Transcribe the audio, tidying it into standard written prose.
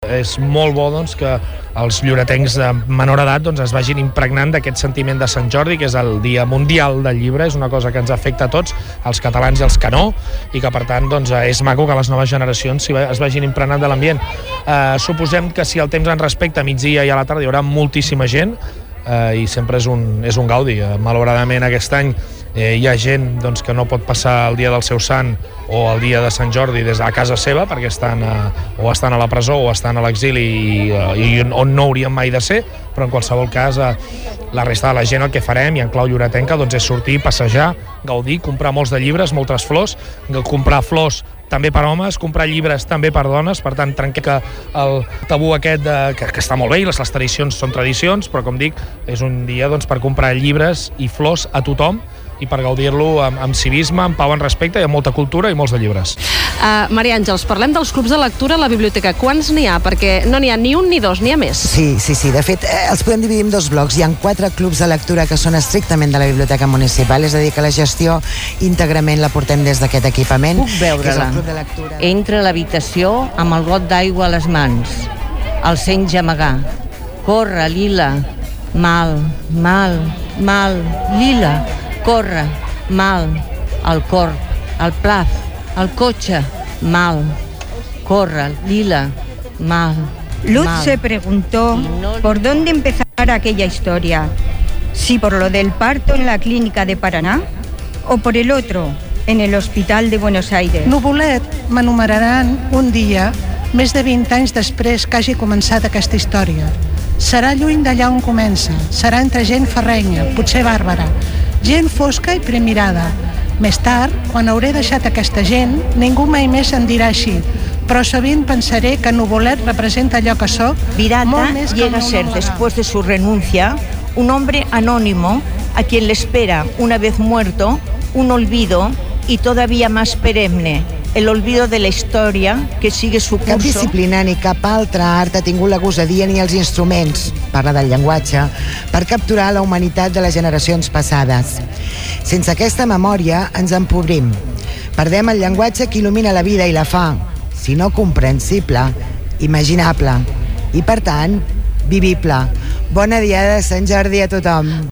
és molt bo doncs, que els lloretencs de menor edat doncs, es vagin impregnant d'aquest sentiment de Sant Jordi, que és el Dia Mundial del Llibre, és una cosa que ens afecta a tots, els catalans i els que no, i que per tant doncs, és maco que les noves generacions es vagin impregnant de l'ambient. Suposem que si el temps ens respecta, a migdia i a la tarda hi haurà moltíssima gent, i sempre és un gaudi. Malauradament aquest any hi ha gent doncs, que no pot passar el dia del seu sant o el dia de Sant Jordi des de casa seva perquè estan a la presó o estan a l'exili i on no haurien mai de ser, però en qualsevol cas la resta de la gent el que farem i en clau lloretenca doncs, és sortir, passejar, gaudir, comprar molts de llibres, moltes flors, comprar flors també per homes, comprar llibres també per dones, per tant trencar el tabú aquest que està molt bé i les tradicions són tradicions, però com dic, és un dia doncs, per comprar llibres i flors a tothom i per gaudir-lo amb civisme, amb pau, en respecte i amb molta cultura i molts de llibres. Maria Àngels, parlem dels clubs de lectura a la biblioteca. Quants n'hi ha? Perquè no n'hi ha ni un ni dos, n'hi ha més. Sí. De fet, els podem dividir en dos blocs. Hi ha 4 clubs de lectura que són estrictament de la biblioteca municipal, és a dir, que la gestió íntegrament la portem des d'aquest equipament. Puc veure-la. Entra a l'habitació amb el got d'aigua a les mans. El sent gemegar. Corre, Lila. Mal, Lila. Corre, mal, el cor, el plaz, el cotxe, mal, corre, Lila, mal. Luz se preguntó por dónde empezar aquella historia, si por lo del parto en la clínica de Paraná o por el otro, en el hospital de Buenos Aires. Nuvolet m'enumeraran un dia, més de 20 anys després que hagi començat aquesta història. Serà lluny d'allà on comença, serà entre gent ferrenya, potser bàrbara, gent fosca i premirada. Més tard, quan hauré deixat aquesta gent, ningú mai més em dirà així, però sovint pensaré que Nuvolet representa allò que soc. Virata llega a ser, después de su renuncia, un hombre anónimo a quien le espera, una vez muerto, un olvido y todavía más perenne, el olvido de la historia que sigue su curso. Cap disciplina ni cap altre art ha tingut la gosadia ni els instruments, parla del llenguatge, per capturar la humanitat de les generacions passades. Sense aquesta memòria ens empobrim. Perdem el llenguatge que il·lumina la vida i la fa, si no comprensible, imaginable i, per tant, vivible. Bona diada de Sant Jordi a tothom.